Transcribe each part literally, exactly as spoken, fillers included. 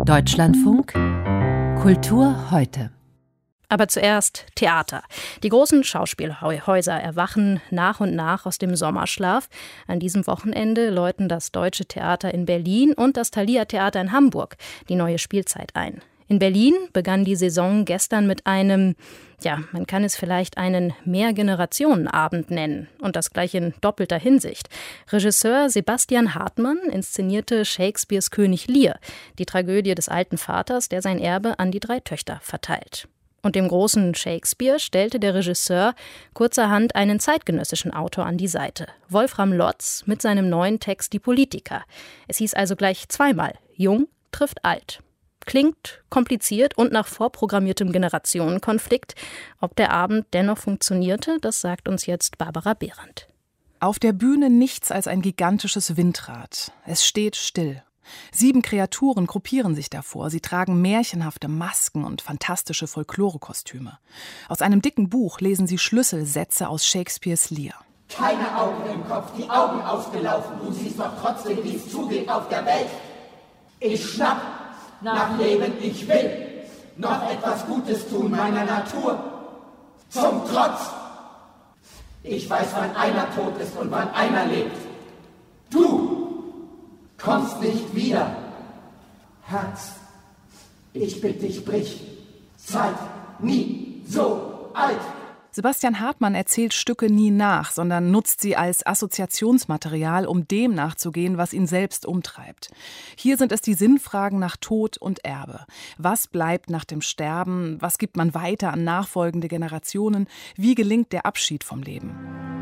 Deutschlandfunk Kultur heute. Aber zuerst Theater. Die großen Schauspielhäuser erwachen nach und nach aus dem Sommerschlaf. An diesem Wochenende läuten das Deutsche Theater in Berlin und das Thalia Theater in Hamburg die neue Spielzeit ein. In Berlin begann die Saison gestern mit einem, ja, man kann es vielleicht einen Mehrgenerationenabend nennen. Und das gleich in doppelter Hinsicht. Regisseur Sebastian Hartmann inszenierte Shakespeares König Lear, die Tragödie des alten Vaters, der sein Erbe an die drei Töchter verteilt. Und dem großen Shakespeare stellte der Regisseur kurzerhand einen zeitgenössischen Autor an die Seite. Wolfram Lotz mit seinem neuen Text Die Politiker. Es hieß also gleich zweimal, Jung trifft alt. Klingt kompliziert und nach vorprogrammiertem Generationenkonflikt. Ob der Abend dennoch funktionierte, das sagt uns jetzt Barbara Behrendt. Auf der Bühne nichts als ein gigantisches Windrad. Es steht still. Sieben Kreaturen gruppieren sich davor. Sie tragen märchenhafte Masken und fantastische Folklorekostüme. Aus einem dicken Buch lesen sie Schlüsselsätze aus Shakespeares Lear. Keine Augen im Kopf, die Augen ausgelaufen. Du siehst doch trotzdem, wie es zugeht auf der Welt. Ich schnapp nach Leben, ich will noch etwas Gutes tun meiner Natur. Zum Trotz. Ich weiß, wann einer tot ist und wann einer lebt. Du kommst nicht wieder. Herz, ich bitte dich, brich. Zeit nie so alt. Sebastian Hartmann erzählt Stücke nie nach, sondern nutzt sie als Assoziationsmaterial, um dem nachzugehen, was ihn selbst umtreibt. Hier sind es die Sinnfragen nach Tod und Erbe. Was bleibt nach dem Sterben? Was gibt man weiter an nachfolgende Generationen? Wie gelingt der Abschied vom Leben?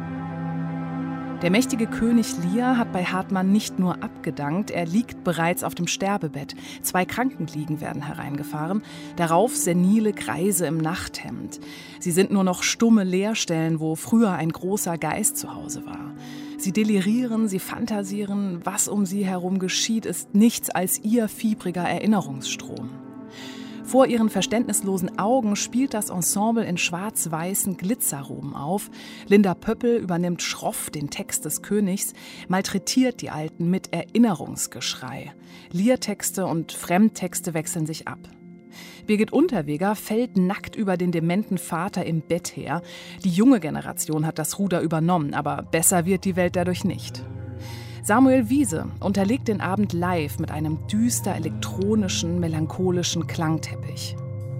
Der mächtige König Lear hat bei Hartmann nicht nur abgedankt, er liegt bereits auf dem Sterbebett. Zwei Krankenliegen werden hereingefahren, darauf senile Greise im Nachthemd. Sie sind nur noch stumme Leerstellen, wo früher ein großer Geist zu Hause war. Sie delirieren, sie fantasieren, was um sie herum geschieht, ist nichts als ihr fiebriger Erinnerungsstrom. Vor ihren verständnislosen Augen spielt das Ensemble in schwarz-weißen Glitzerroben auf. Linda Pöppel übernimmt schroff den Text des Königs, malträtiert die Alten mit Erinnerungsgeschrei. Lear-Texte und Fremdtexte wechseln sich ab. Birgit Unterweger fällt nackt über den dementen Vater im Bett her. Die junge Generation hat das Ruder übernommen, aber besser wird die Welt dadurch nicht. Samuel Wiese unterlegt den Abend live mit einem düster elektronischen, melancholischen Klangteppich.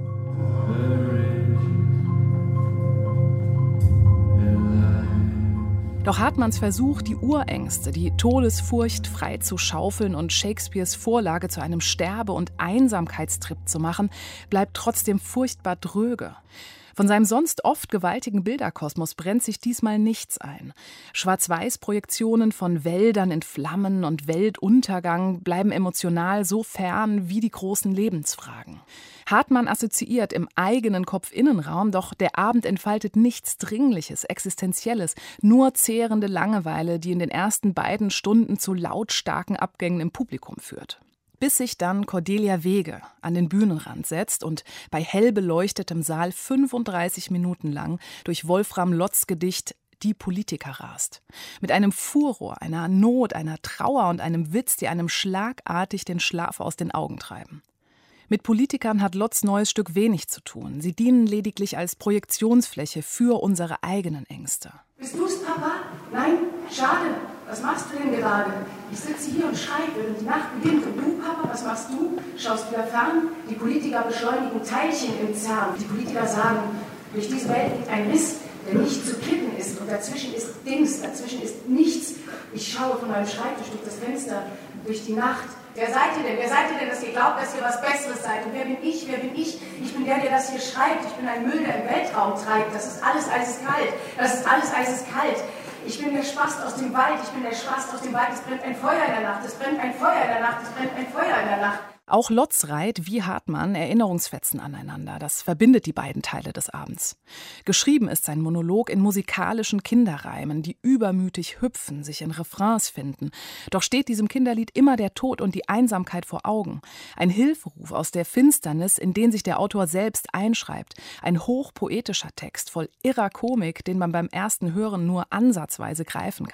Doch Hartmanns Versuch, die Urängste, die Todesfurcht frei zu schaufeln und Shakespeares Vorlage zu einem Sterbe- und Einsamkeitstrip zu machen, bleibt trotzdem furchtbar dröge. Von seinem sonst oft gewaltigen Bilderkosmos brennt sich diesmal nichts ein. Schwarz-Weiß-Projektionen von Wäldern in Flammen und Weltuntergang bleiben emotional so fern wie die großen Lebensfragen. Hartmann assoziiert im eigenen Kopf-Innenraum, doch der Abend entfaltet nichts Dringliches, Existenzielles, nur zehrende Langeweile, die in den ersten beiden Stunden zu lautstarken Abgängen im Publikum führt. Bis sich dann Cordelia Wege an den Bühnenrand setzt und bei hell beleuchtetem Saal fünfunddreißig Minuten lang durch Wolfram Lotz Gedicht Die Politiker rast. Mit einem Furor, einer Not, einer Trauer und einem Witz, die einem schlagartig den Schlaf aus den Augen treiben. Mit Politikern hat Lotz neues Stück wenig zu tun. Sie dienen lediglich als Projektionsfläche für unsere eigenen Ängste. Bist du's, Papa? Nein? Schade. Was machst du denn gerade? Ich sitze hier und schreibe, während die Nacht beginnt. Und du, Papa, was machst du? Schaust wieder fern? Die Politiker beschleunigen Teilchen im Zahn. Die Politiker sagen, durch diese Welt liegt ein Riss, der nicht zu kitten ist. Und dazwischen ist Dings, dazwischen ist nichts. Ich schaue von meinem Schreibtisch durch das Fenster, durch die Nacht. Wer seid ihr denn? Wer seid ihr denn, dass ihr glaubt, dass ihr was Besseres seid? Und wer bin ich? Wer bin ich? Ich bin der, der das hier schreibt. Ich bin ein Müll, der im Weltraum treibt. Das ist alles eiskalt. Das ist alles eiskalt. Ich bin der Spast aus dem Wald. Ich bin der Spast aus dem Wald. Es brennt ein Feuer in der Nacht. Es brennt ein Feuer in der Nacht. Es brennt ein Feuer in der Nacht. Auch Lotz reiht wie Hartmann Erinnerungsfetzen aneinander. Das verbindet die beiden Teile des Abends. Geschrieben ist sein Monolog in musikalischen Kinderreimen, die übermütig hüpfen, sich in Refrains finden. Doch steht diesem Kinderlied immer der Tod und die Einsamkeit vor Augen. Ein Hilferuf aus der Finsternis, in den sich der Autor selbst einschreibt. Ein hochpoetischer Text voll irrer Komik, den man beim ersten Hören nur ansatzweise greifen kann.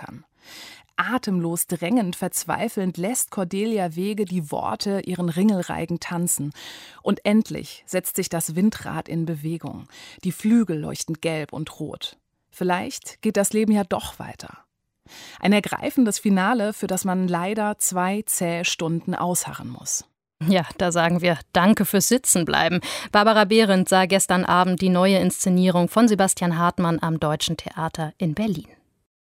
Atemlos, drängend, verzweifelnd lässt Cordelia Wege die Worte ihren Ringelreigen tanzen. Und endlich setzt sich das Windrad in Bewegung. Die Flügel leuchten gelb und rot. Vielleicht geht das Leben ja doch weiter. Ein ergreifendes Finale, für das man leider zwei zähe Stunden ausharren muss. Ja, da sagen wir Danke fürs Sitzenbleiben. Barbara Behrendt sah gestern Abend die neue Inszenierung von Sebastian Hartmann am Deutschen Theater in Berlin.